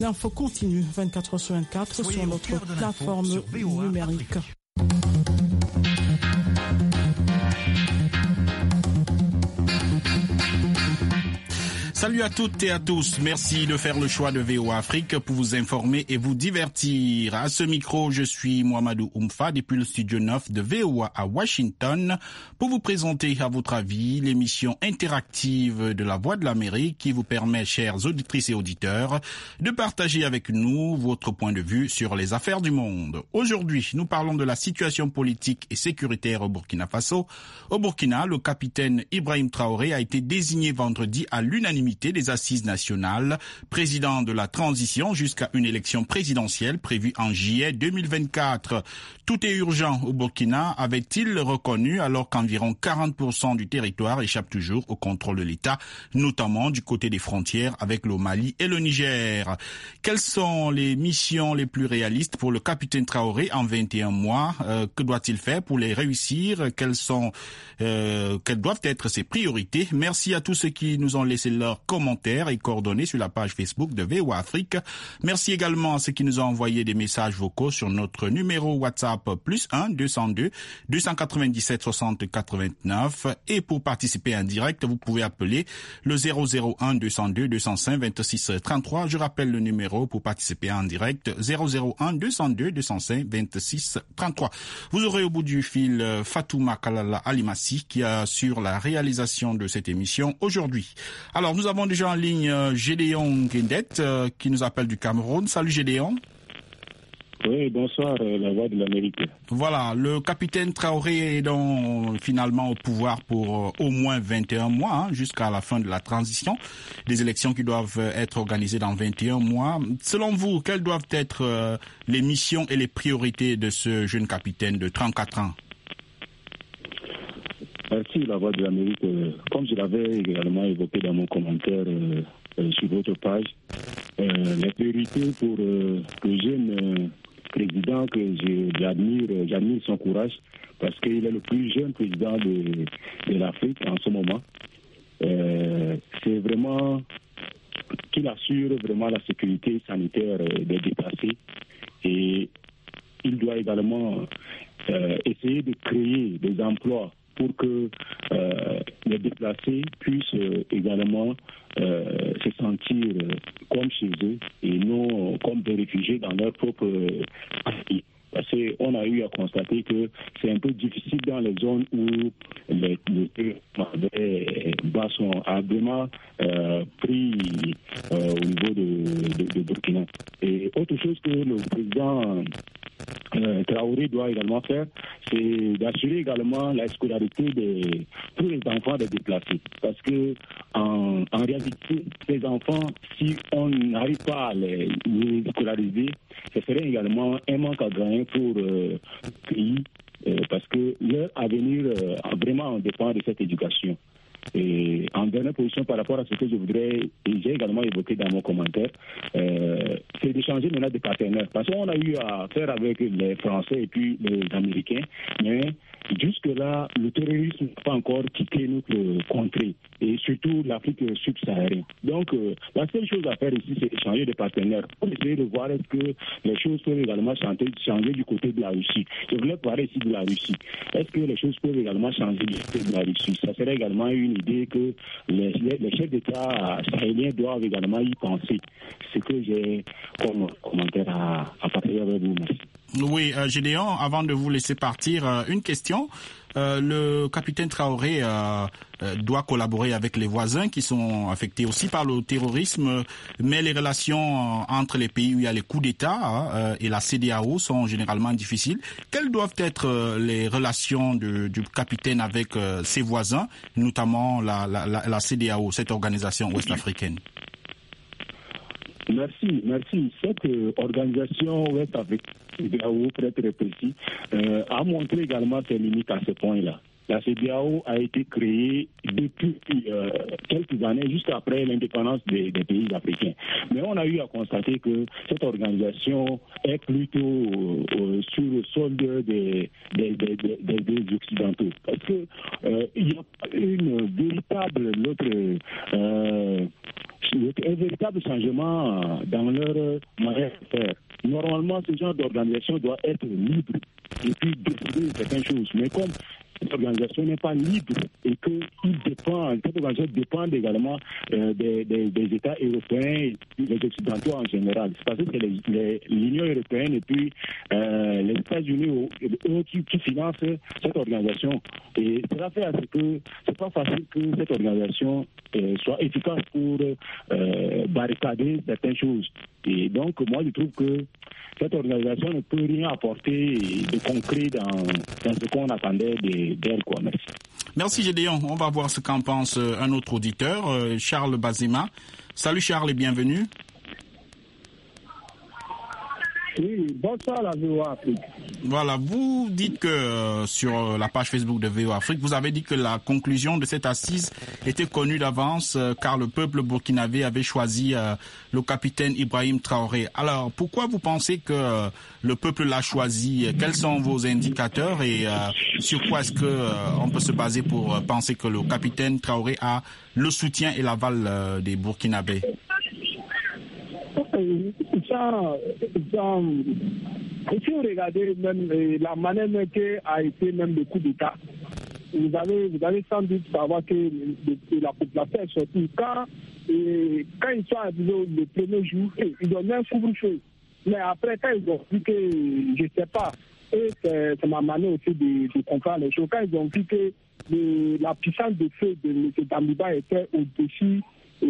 L'info continue 24h/24 sur notre plateforme numérique. Salut à toutes et à tous. Merci de faire le choix de VOA Afrique pour vous informer et vous divertir. À ce micro, je suis Mohamedou Oumfa depuis le studio 9 de VOA à Washington pour vous présenter à votre avis l'émission interactive de la Voix de l'Amérique qui vous permet, chères auditrices et auditeurs, de partager avec nous votre point de vue sur les affaires du monde. Aujourd'hui, nous parlons de la situation politique et sécuritaire au Burkina Faso. Au Burkina, le capitaine Ibrahim Traoré a été désigné vendredi à l'unanimité des assises nationales, président de la transition jusqu'à une élection présidentielle prévue en juillet 2024. Tout est urgent au Burkina, avait-il reconnu, alors qu'environ 40% du territoire échappe toujours au contrôle de l'État, notamment du côté des frontières avec le Mali et le Niger. Quelles sont les missions les plus réalistes pour le capitaine Traoré en 21 mois? Que doit-il faire pour les réussir? Quelles doivent être ses priorités? Merci à tous ceux qui nous ont laissé leurs commentaires et coordonnées sur la page Facebook de VOA Afrique. Merci également à ceux qui nous ont envoyé des messages vocaux sur notre numéro WhatsApp +1 202 297 60 89. Et pour participer en direct, vous pouvez appeler le 001 202 205 26 33. Je rappelle le numéro pour participer en direct 001 202 205 26 33. Vous aurez au bout du fil Fatouma Kalala Alimassi qui assure la réalisation de cette émission aujourd'hui. Alors, nous avons déjà en ligne Gédéon Guindet qui nous appelle du Cameroun. Salut Gédéon. Oui, bonsoir, la Voix de l'Amérique. Voilà, le capitaine Traoré est donc finalement au pouvoir pour au moins 21 mois, jusqu'à la fin de la transition. Des élections qui doivent être organisées dans 21 mois. Selon vous, quelles doivent être les missions et les priorités de ce jeune capitaine de 34 ans? Merci, la Voix de l'Amérique. Comme je l'avais également évoqué dans mon commentaire sur votre page, les priorités pour le jeune président que j'admire son courage parce qu'il est le plus jeune président de l'Afrique en ce moment. C'est vraiment qu'il assure vraiment la sécurité sanitaire des déplacés et il doit également essayer de créer des emplois pour que les déplacés puissent également se sentir comme chez eux et non comme des réfugiés dans leur propre pays. Parce qu'on a eu à constater que c'est un peu difficile dans les zones où le basson a vraiment pris au niveau de Burkina. Et autre chose que le président Traoré doit également faire, c'est d'assurer également la scolarité de tous les enfants des déplacés. Parce que en réalité, ces enfants, si on n'arrive pas à les scolariser, ce serait également un manque à gagner pour le pays, parce que leur avenir vraiment dépend de cette éducation. Et en dernière position par rapport à ce que je voudrais, et j'ai également évoqué dans mon commentaire, c'est de changer maintenant de partenaires. Parce qu'on a eu à faire avec les Français et puis les Américains, mais jusque-là, le terrorisme n'a pas encore quitté notre contrée, et surtout l'Afrique subsaharienne. Donc, la seule chose à faire ici, c'est de changer de partenaire pour essayer de voir est-ce que les choses peuvent également changer du côté de la Russie. Je voulais parler ici de la Russie. Est-ce que les choses peuvent également changer du côté de la Russie? Ça serait également une idée que les chefs d'État sahéliens doivent également y penser. C'est ce que j'ai comme commentaire à partager avec vous. Merci. Oui, Gédéon, avant de vous laisser partir, une question. Le capitaine Traoré doit collaborer avec les voisins qui sont affectés aussi par le terrorisme, mais les relations entre les pays où il y a les coups d'État et la CEDEAO sont généralement difficiles. Quelles doivent être les relations du capitaine avec ses voisins, notamment la CEDEAO, cette organisation ouest-africaine? Merci. Cette organisation ouest-africaine, pour être précis, a montré également ses limites à ce point-là. la CEDEAO a été créée depuis quelques années, juste après l'indépendance des pays africains. Mais on a eu à constater que cette organisation est plutôt sur le solde des Occidentaux. Parce que il y a une véritable un véritable changement dans leur manière de faire. Normalement, ce genre d'organisation doit être libre et puis décider certaines choses. Mais comme cette organisation n'est pas libre et que cette organisation dépend également des États européens et des Occidentaux en général. C'est parce que c'est l'Union européenne et puis les États-Unis eux qui financent cette organisation. Et cela fait à ce que c'est pas facile que cette organisation soit efficace pour barricader certaines choses. Et donc, moi, je trouve que cette organisation ne peut rien apporter de concret dans ce qu'on attendait d'elle. Merci. Merci, Gédéon. On va voir ce qu'en pense un autre auditeur, Charles Bazema. Salut Charles et bienvenue. Oui, bonsoir la VOA Afrique. Voilà, vous dites que sur la page Facebook de VOA Afrique, vous avez dit que la conclusion de cette assise était connue d'avance car le peuple burkinabé avait choisi le capitaine Ibrahim Traoré. Alors, pourquoi vous pensez que le peuple l'a choisi? Quels sont vos indicateurs et sur quoi est-ce qu'on peut se baser pour penser que le capitaine Traoré a le soutien et l'aval des Burkinabés? Si vous regardez même la manière qu'a été même le coup d'État, vous allez sans doute savoir que la population est sortie. Quand ils sont arrivés le premier jour, ils ont mis un couvre-feu. Mais après, quand ils ont vu que, je ne sais pas, et c'est ma manière aussi de comprendre les choses, quand ils ont vu que la puissance de feu de M. Damiba était au-dessus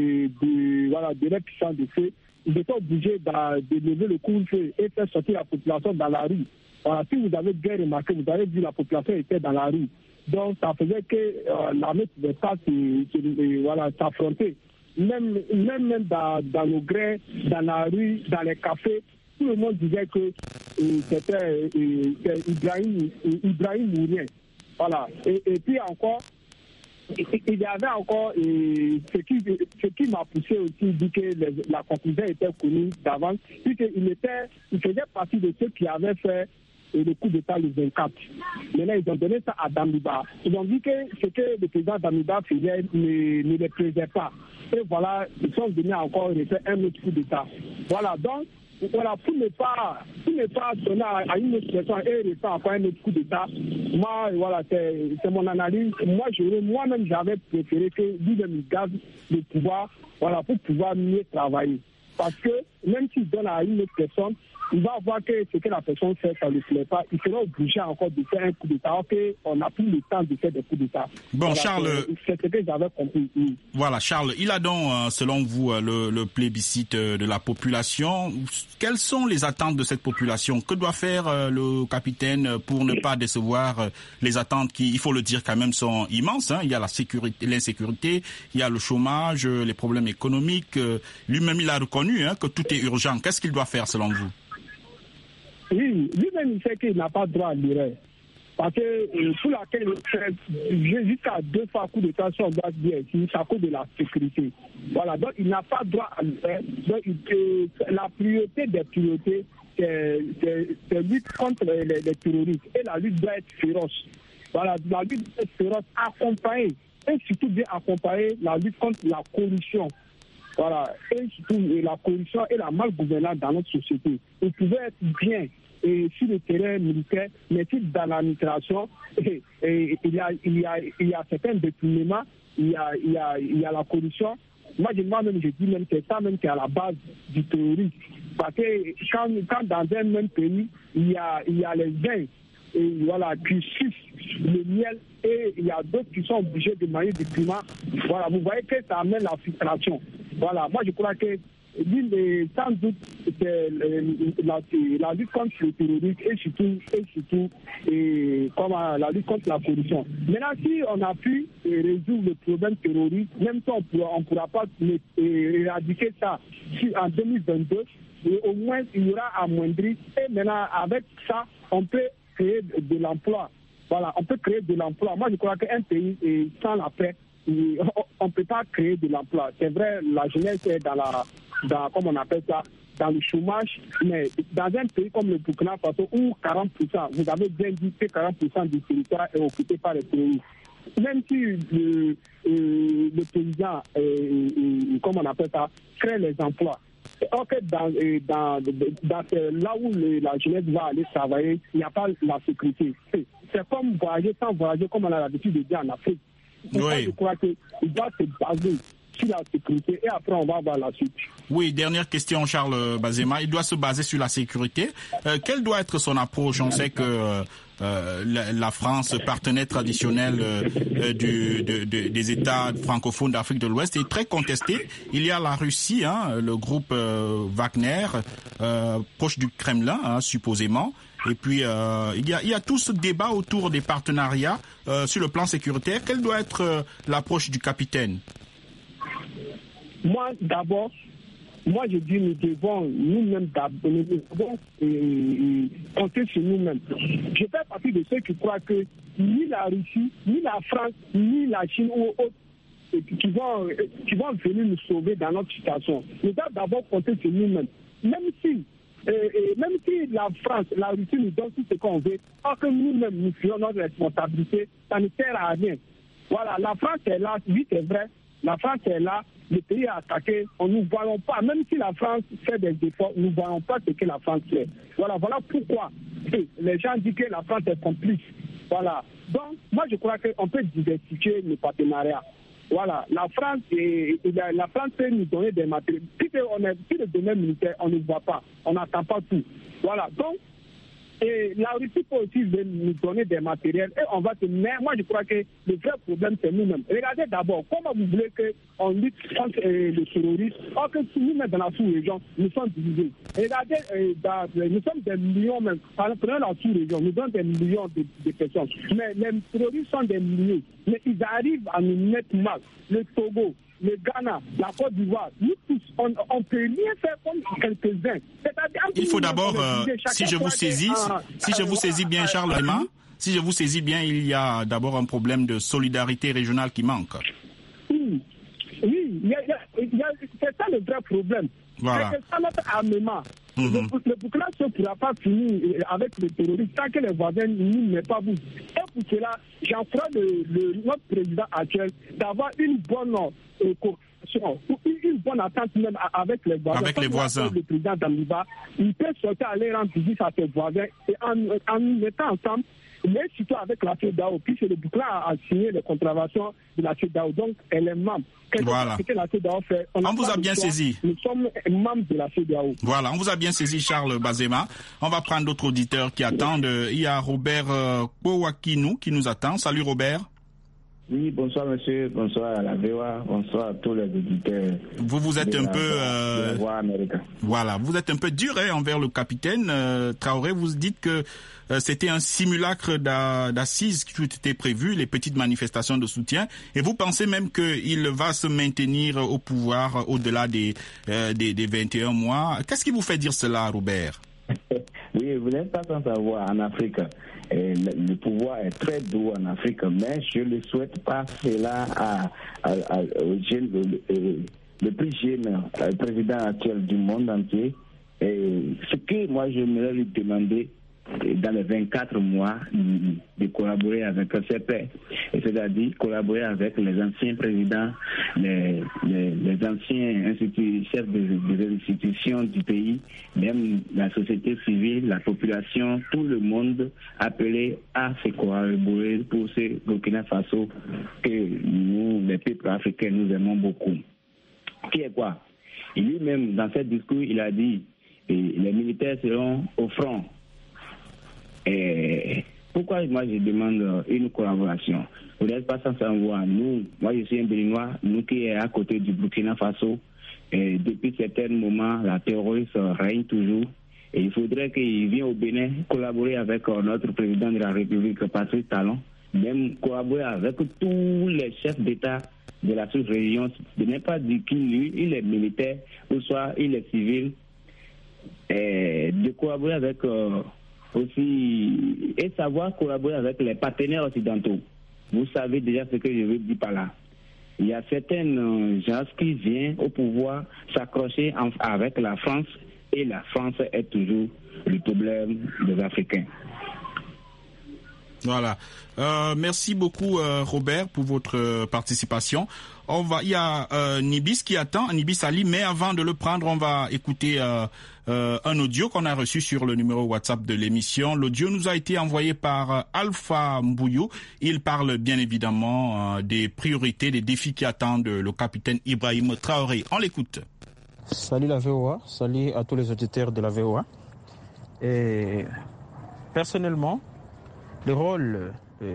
de la puissance de feu, ils étaient obligés de lever le couvre-feu et faire sortir la population dans la rue. Voilà, si vous avez bien remarqué, vous avez vu la population était dans la rue. Donc ça faisait que l'armée ne pouvait pas s'affronter. Même dans nos grès, dans la rue, dans les cafés, tout le monde disait que c'était Ibrahim ou rien. Voilà. Et puis encore, il y avait encore ce qui m'a poussé aussi, dit que la conclusion était connue d'avance, puisqu'il faisait partie de ceux qui avaient fait le coup d'État le 24. Maintenant, ils ont donné ça à Damiba. Ils ont dit que ce que le président Damiba faisait ne les plaisait pas. Et voilà, ils sont venus encore refaire un autre coup d'État. Voilà, donc, voilà, pour ne pas donner à une autre personne et refaire encore un autre coup d'État, moi, voilà, c'est mon analyse. Moi-même, j'avais préféré que lui-même garde le pouvoir, voilà, pour pouvoir mieux travailler. Parce que même s'il donne à une autre personne, il va voir que ce que la personne fait, ça ne lui plaît pas. Il sera obligé encore de faire un coup d'État. Ok, on n'a plus le temps de faire des coups d'État. Bon, voilà, Charles, c'est ce que j'avais compris. Oui. Voilà, Charles, il a donc, selon vous, le plébiscite de la population. Quelles sont les attentes de cette population? Que doit faire le capitaine pour ne pas décevoir les attentes qui, il faut le dire quand même, sont immenses, hein? Il y a la sécurité, l'insécurité, il y a le chômage, les problèmes économiques. Lui-même, il a reconnu que tout est urgent. Qu'est-ce qu'il doit faire selon vous? Oui, lui-même, il sait qu'il n'a pas droit à l'erreur. Parce que pour laquelle il fait jusqu'à 2 fois coup de temps sur base bien, c'est à cause de la sécurité. Voilà, donc il n'a pas droit à l'erreur. Donc la priorité des priorités, c'est lutte contre les terroristes. Et la lutte doit être féroce. Voilà, la lutte doit être féroce, accompagnée. Et surtout bien accompagner la lutte contre la corruption. Voilà, et surtout la corruption et la malgouvernance dans notre société. Il pouvait être bien sur le terrain militaire, mais si dans l'administration, il y a certains détournements, il y a la corruption. Moi-même, je dis même que c'est ça même qui est à la base du terrorisme. Parce que quand dans un même pays, il y a les vins et voilà, qui sucent le miel et il y a d'autres qui sont obligés de manger du climat. Voilà, vous voyez que ça amène la frustration. Voilà, moi je crois que sans doute c'est la lutte contre le terrorisme et surtout comme la lutte contre la corruption. Maintenant, si on a pu résoudre le problème terroriste, même si on ne pourra pas éradiquer ça en 2022, au moins il y aura amoindri. Et maintenant, avec ça, on peut créer de l'emploi. Voilà, on peut créer de l'emploi. Moi, je crois qu'un pays sans la paix, on ne peut pas créer de l'emploi. C'est vrai, la jeunesse est comme on appelle ça, dans le chômage, mais dans un pays comme le Burkina Faso, où 40%, vous avez bien dit que 40% du territoire est occupé par les terroristes. Même si le président, comme on appelle ça, crée les emplois, dans là où la jeunesse va aller travailler, il n'y a pas la sécurité. C'est comme voyager sans voyager, comme on a l'habitude de dire en Afrique. Oui. Je crois qu'il doit se baser sur la sécurité et après on va voir la suite. Oui, dernière question, Charles Bazema. Il doit se baser sur la sécurité. Quelle doit être son approche? On sait que la France, partenaire traditionnel des États francophones d'Afrique de l'Ouest, est très contestée. Il y a la Russie, le groupe Wagner, proche du Kremlin, supposément. Et puis, il y a tout ce débat autour des partenariats sur le plan sécuritaire. Quelle doit être l'approche du capitaine? Moi, d'abord, je dis nous devons nous-mêmes compter sur nous-mêmes. Je fais partie de ceux qui croient que ni la Russie, ni la France, ni la Chine ou autres qui vont venir nous sauver dans notre situation. Nous devons d'abord compter sur nous-mêmes. Même si la France, la Russie nous donne tout ce qu'on veut, or que nous-mêmes nous faisons notre responsabilité, ça ne sert à rien. Voilà, la France est là, oui c'est vrai, la France est là, le pays est attaqué, nous ne voyons pas, même si la France fait des efforts, nous ne voyons pas ce que la France fait. Voilà pourquoi les gens disent que la France est complice. Voilà. Donc, moi je crois qu'on peut diversifier les partenariats. Voilà, la France peut nous donner des matériels. Si le domaine militaire, on ne voit pas, on n'attend pas tout. Voilà, donc, et la Russie peut aussi nous donner des matériels et on va se... Mais moi, je crois que le vrai problème, c'est nous-mêmes. Regardez d'abord, comment vous voulez qu'on lutte contre le terrorisme, or que nous-mêmes dans la sous-région, nous sommes divisés. Regardez, nous sommes des millions même. Prenons la sous-région, nous sommes des millions de personnes. Mais les terroristes sont des milliers. Mais ils arrivent à nous mettre mal. Le Togo, le Ghana, la Côte d'Ivoire, nous tous, on ne peut rien faire comme quelques-uns. Il faut d'abord, si je vous saisis bien, Charles Bazema, si je vous saisis bien, il y a d'abord un problème de solidarité régionale qui manque. Oui, c'est ça le vrai problème. Voilà. C'est ça notre armement. Le Burkina ne pourra pas finir avec les terroristes tant que les voisins ne mettent pas bout. Et pour cela, j'encourage notre président actuel d'avoir une bonne coopération, une bonne attente même avec les voisins. Avec les voisins. Le président Damiba, il peut sortir aller rendre visite à ses voisins et en mettant ensemble, mais surtout avec la CEDEAO, puisque le Burkina a signé les contraventions de la CEDEAO, donc elle est membre. Voilà. Ce que la CEDEAO fait, on vous a bien saisi. Nous sommes membres de la CEDEAO. Voilà, on vous a bien saisi, Charles Bazema. On va prendre d'autres auditeurs qui attendent. Il y a Robert Kowakinu qui nous attend. Salut Robert. Oui, bonsoir monsieur, bonsoir à la VOA, bonsoir à tous les auditeurs. Vous êtes un peu... voilà, vous êtes un peu dur envers le capitaine Traoré. Vous dites que c'était un simulacre d'assises qui était prévu, les petites manifestations de soutien. Et vous pensez même qu'il va se maintenir au pouvoir au-delà des 21 mois. Qu'est-ce qui vous fait dire cela, Robert? Oui, vous n'êtes pas sans savoir, en Afrique, le pouvoir est très doux en Afrique, mais je ne souhaite pas cela le plus jeune président actuel du monde entier. Et ce que moi je voudrais lui demander dans les 24 mois de collaborer avec CEPE, c'est-à-dire collaborer avec les anciens présidents, les anciens chefs des institutions du pays, même la société civile, la population, tout le monde appelé à se collaborer pour ce Burkina Faso que nous, les peuples africains, nous aimons beaucoup. Qui est quoi? Lui-même, dans ce discours, il a dit les militaires seront au front. Et pourquoi moi je demande une collaboration? Vous n'êtes pas sans savoir, moi je suis un Béninois, nous qui est à côté du Burkina Faso, et depuis certains moments, la terrorisme règne toujours. Et il faudrait qu'il vienne au Bénin collaborer avec notre président de la République, Patrice Talon, même collaborer avec tous les chefs d'État de la sous-région, de ne pas dire qu'il est militaire ou soit il est civil, et de collaborer avec aussi et savoir collaborer avec les partenaires occidentaux. Vous savez déjà ce que je veux dire par là. Il y a certaines gens qui viennent au pouvoir s'accrocher avec la France et la France est toujours le problème des Africains. Voilà. Merci beaucoup Robert pour votre participation. Il y a Nibis qui attend, Nibis Ali, mais avant de le prendre, on va écouter un audio qu'on a reçu sur le numéro WhatsApp de l'émission. L'audio nous a été envoyé par Alpha Mbouyou. Il parle bien évidemment des priorités, des défis qui attendent le capitaine Ibrahim Traoré. On l'écoute. Salut la VOA, salut à tous les auditeurs de la VOA. Et personnellement, le rôle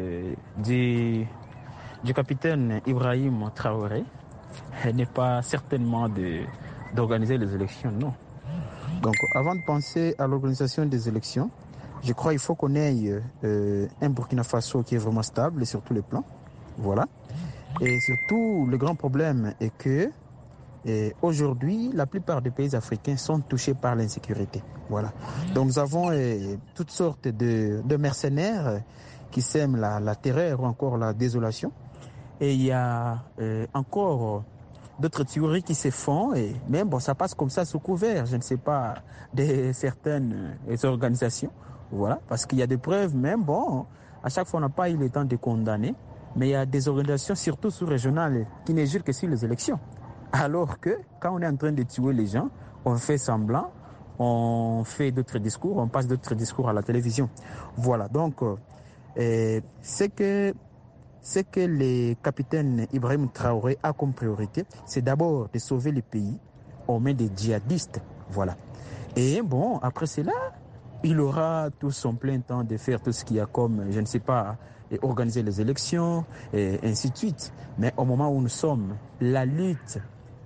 du capitaine Ibrahim Traoré n'est pas certainement d'organiser les élections, non. Donc avant de penser à l'organisation des élections, je crois qu'il faut qu'on ait un Burkina Faso qui est vraiment stable sur tous les plans. Voilà. Et surtout, le grand problème est que aujourd'hui, la plupart des pays africains sont touchés par l'insécurité. Voilà. Donc nous avons toutes sortes de mercenaires qui sèment la terreur ou encore la désolation. Et il y a encore d'autres théories qui se font. Mais bon, ça passe comme ça sous couvert, je ne sais pas, de certaines organisations. Voilà. Parce qu'il y a des preuves même, bon, à chaque fois on n'a pas eu le temps de condamner. Mais il y a des organisations, surtout sous-régionales, qui ne jurent que sur les élections. Alors que quand on est en train de tuer les gens, on fait semblant, on fait d'autres discours, on passe d'autres discours à la télévision. Voilà, donc ce que le capitaine Ibrahim Traoré a comme priorité, c'est d'abord de sauver le pays aux mains des djihadistes. Voilà. Et bon, après cela, il aura tout son plein temps de faire tout ce qu'il y a comme, je ne sais pas, organiser les élections et ainsi de suite. Mais au moment où nous sommes, la lutte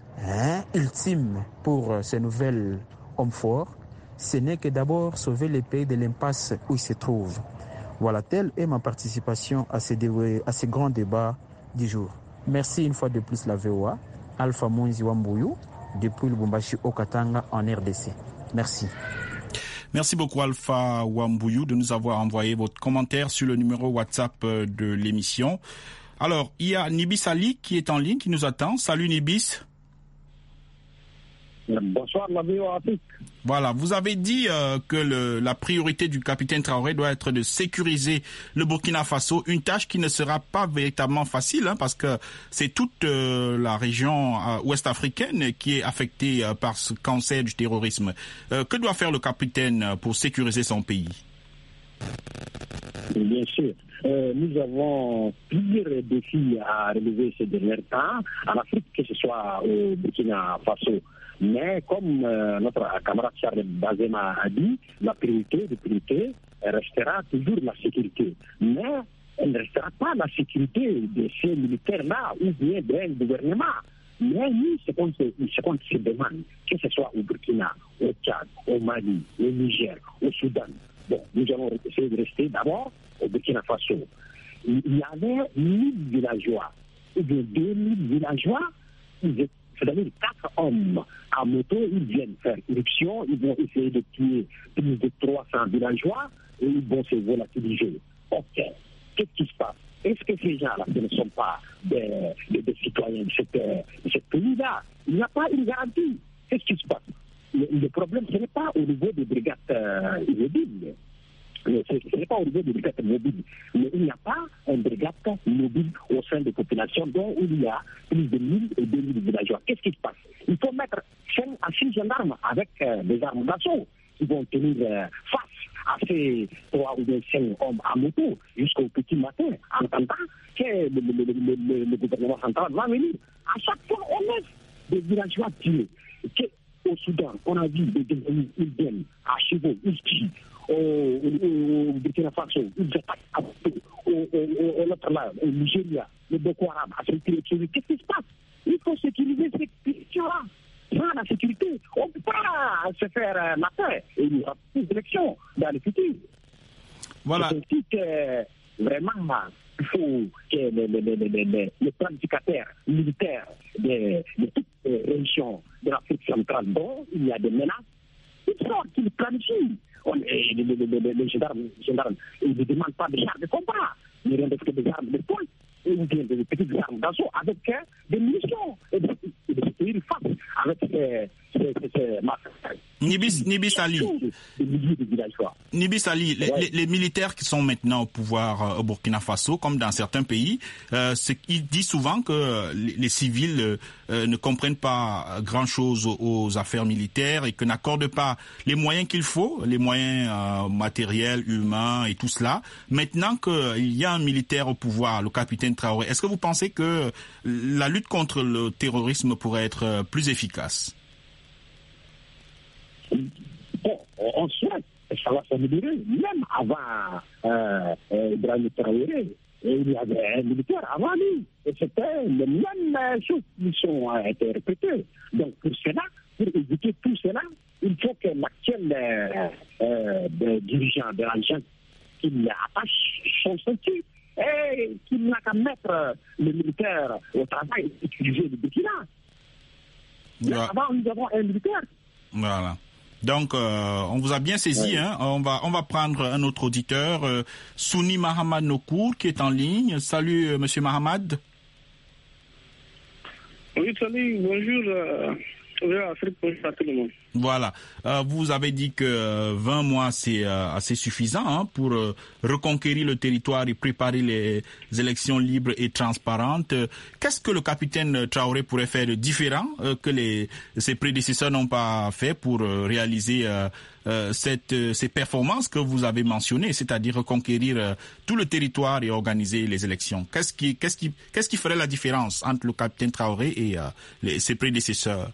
ultime pour ces nouvelles hommes forts, ce n'est que d'abord sauver les pays de l'impasse où ils se trouvent. Voilà, telle est ma participation à ces grands débats du jour. Merci une fois de plus la VOA, Alpha Monzi Wambouyou, depuis Lubumbashi au Katanga en RDC. Merci. Merci beaucoup Alpha Wambouyou de nous avoir envoyé votre commentaire sur le numéro WhatsApp de l'émission. Alors, il y a Nibis Ali qui est en ligne, qui nous attend. Salut Nibis. Bonsoir la VOA Afrique. Voilà, vous avez dit que la priorité du capitaine Traoré doit être de sécuriser le Burkina Faso, une tâche qui ne sera pas véritablement facile parce que c'est toute la région ouest africaine qui est affectée par ce cancer du terrorisme. Que doit faire le capitaine pour sécuriser son pays? Bien sûr. Nous avons plusieurs défis à relever ces derniers temps en Afrique, que ce soit au Burkina Faso. Mais comme notre camarade Charles Bazema a dit, la priorité restera toujours la sécurité. Mais elle ne restera pas la sécurité de ces militaires-là ou bien d'un gouvernement. Mais nous, ce qu'on se demande, que ce soit au Burkina, au Tchad, au Mali, au Niger, au Soudan, bon, nous allons essayer de rester d'abord au Burkina Faso. Il y avait 1000 villageois, ou bien 2000 villageois, c'est-à-dire 4 hommes à moto, ils viennent faire irruption, ils vont essayer de tuer plus de 300 villageois et ils vont se volatiliser. Ok, qu'est-ce qui se passe? Est-ce que ces gens-là, ce ne sont pas des citoyens de ce pays-là? Il n'y a pas une garantie. Qu'est-ce qui se passe? Le problème, ce n'est pas au niveau des brigades mobiles. Ce n'est pas au niveau des brigades mobiles. Mais il n'y a pas une brigade mobile au sein des populations dont il y a plus de 1000 et 2000 villageois. Qu'est-ce qui se passe? Il faut mettre 5 à 6 gendarmes avec des armes d'assaut qui vont tenir face à ces 3 ou 5 hommes à moto jusqu'au petit matin, en attendant que le gouvernement central va venir. À chaque fois, on laisse des villageois tués. Au Soudan, on a vu des détenus, ils viennent à chevaux, ils tuent. Au Burkina Faso, ils attaquent à au Nigeria, le Boko Haram, à sécurité. Qu'est-ce qui se passe? Il faut sécuriser ces questions-là. Sans la sécurité, on ne peut pas se faire la paix. Et il y aura plus d'élections dans le futur. Voilà. C'est ainsi que vraiment, il faut que les planificateurs militaires de toutes les régions de l'Afrique centrale, dont il y a des menaces, il faut qu'ils planifient les gendarmes, ils ne demandent pas des chars de combat, ils ne rendent que des armes de poing, ou bien des petites armes d'assaut avec des munitions, et de sécurité face avec ces massacres. Nibis Ali, les militaires qui sont maintenant au pouvoir au Burkina Faso, comme dans certains pays, ils disent souvent que les civils ne comprennent pas grand-chose aux affaires militaires et que n'accordent pas les moyens qu'il faut, les moyens matériels, humains et tout cela. Maintenant qu'il y a un militaire au pouvoir, le capitaine Traoré, est-ce que vous pensez que la lutte contre le terrorisme pourrait être plus efficace? Bon, on souhaite que ça va s'améliorer. Même avant Ibrahim Traoré, il y avait un militaire avant lui. Et c'était les mêmes choses qui sont interprétées. Donc pour cela, pour éviter tout cela, il faut que l'actuel dirigeant de l'agence qu'il attache son statut et qu'il n'a qu'à mettre le militaire au travail et utiliser le Burkina. Mais avant, nous avons un militaire. Voilà. Donc, on vous a bien saisi. Hein. On va prendre un autre auditeur, Souni Mahamad Nokour, qui est en ligne. Salut, Monsieur Mahamad. Oui, salut, bonjour. Afrique, bonjour à tout le monde. Voilà. Vous avez dit que 20 mois, c'est assez suffisant pour reconquérir le territoire et préparer les élections libres et transparentes. Qu'est-ce que le capitaine Traoré pourrait faire de différent que ses prédécesseurs n'ont pas fait pour réaliser ces performances que vous avez mentionnées, c'est-à-dire reconquérir tout le territoire et organiser les élections? Qu'est-ce qui ferait la différence entre le capitaine Traoré et ses prédécesseurs?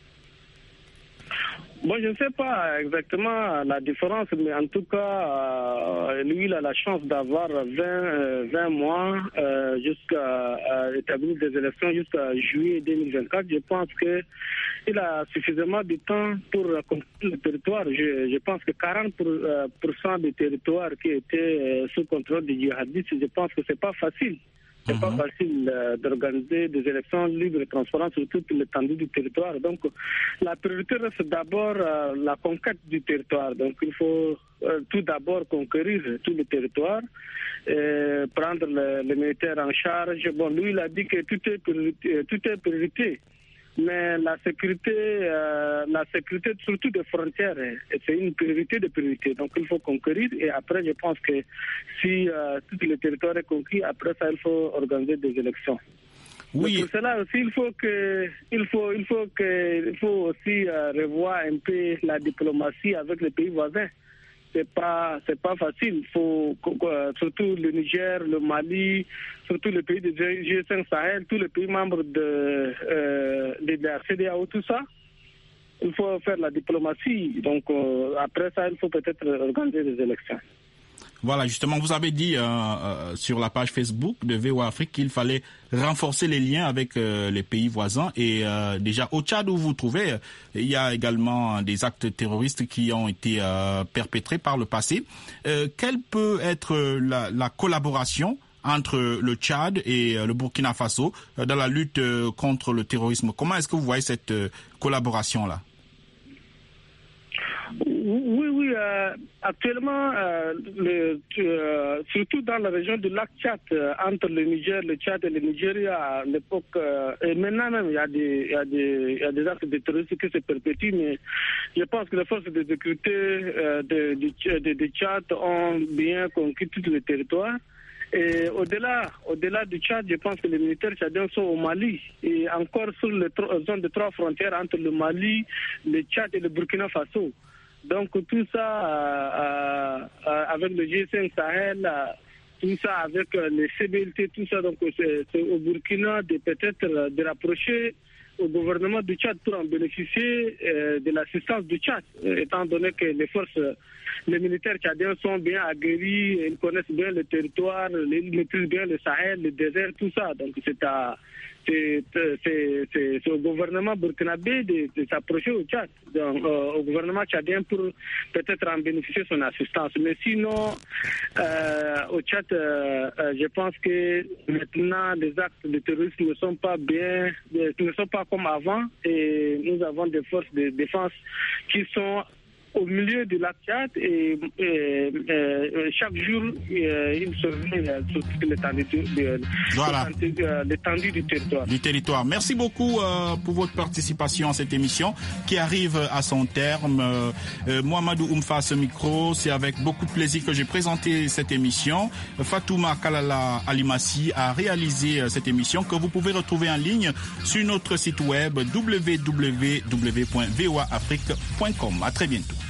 Bon, je ne sais pas exactement la différence, mais en tout cas, lui, il a la chance d'avoir 20 mois jusqu'à établir des élections jusqu'à juillet 2024. Je pense qu'il a suffisamment de temps pour conquérir le territoire. Je pense que 40% des territoires qui étaient sous contrôle des djihadistes, je pense que c'est pas facile. C'est pas facile d'organiser des élections libres et transparentes sur toute l'étendue du territoire. Donc, la priorité reste d'abord la conquête du territoire. Donc, il faut tout d'abord conquérir tout le territoire, prendre les militaires en charge. Bon, lui, il a dit que tout est priorité. Mais la sécurité surtout des frontières, c'est une priorité de priorité. Donc il faut conquérir et après je pense que si tout le territoire est conquis, après ça il faut organiser des élections. Oui. Pour cela aussi il faut aussi revoir un peu la diplomatie avec les pays voisins. C'est pas facile. Faut surtout le Niger, le Mali, surtout les pays de G5 Sahel, tous les pays membres de la CEDEAO, tout ça. Il faut faire la diplomatie. Donc après ça, il faut peut-être organiser des élections. Voilà, justement, vous avez dit sur la page Facebook de VOA Afrique qu'il fallait renforcer les liens avec les pays voisins. Et déjà, au Tchad où vous vous trouvez, il y a également des actes terroristes qui ont été perpétrés par le passé. Quelle peut être la collaboration entre le Tchad et le Burkina Faso dans la lutte contre le terrorisme? Comment est-ce que vous voyez cette collaboration-là? Oui, actuellement, surtout dans la région du lac Tchad, entre le Niger, le Tchad et le Nigeria, à l'époque, et maintenant même, il y a des actes de terrorisme qui se perpétuent, mais je pense que les forces de sécurité de Tchad ont bien conquis tout le territoire. Et au-delà du Tchad, je pense que les militaires tchadiens sont au Mali et encore sur les zones de 3 frontières entre le Mali, le Tchad et le Burkina Faso. Donc tout ça avec le G5 Sahel, tout ça avec les CBLT, tout ça, donc c'est au Burkina de peut-être de rapprocher au gouvernement du Tchad pour en bénéficier de l'assistance du Tchad, étant donné que les militaires tchadiens sont bien aguerris, ils connaissent bien le territoire, ils maîtrisent bien le Sahel, le désert, tout ça. Donc c'est au gouvernement burkinabé de s'approcher au Tchad, donc, au gouvernement tchadien pour peut-être en bénéficier son assistance. Mais sinon, au Tchad, je pense que maintenant les actes de terrorisme ne sont pas comme avant et nous avons des forces de défense qui sont au milieu de la Tchad et chaque jour, il surveille toute l'étendue du territoire. Merci beaucoup pour votre participation à cette émission qui arrive à son terme. Mohamedou Oumfa à ce micro, c'est avec beaucoup de plaisir que j'ai présenté cette émission. Fatouma Kalala Alimassi a réalisé cette émission que vous pouvez retrouver en ligne sur notre site web www.voaafrique.com. À très bientôt.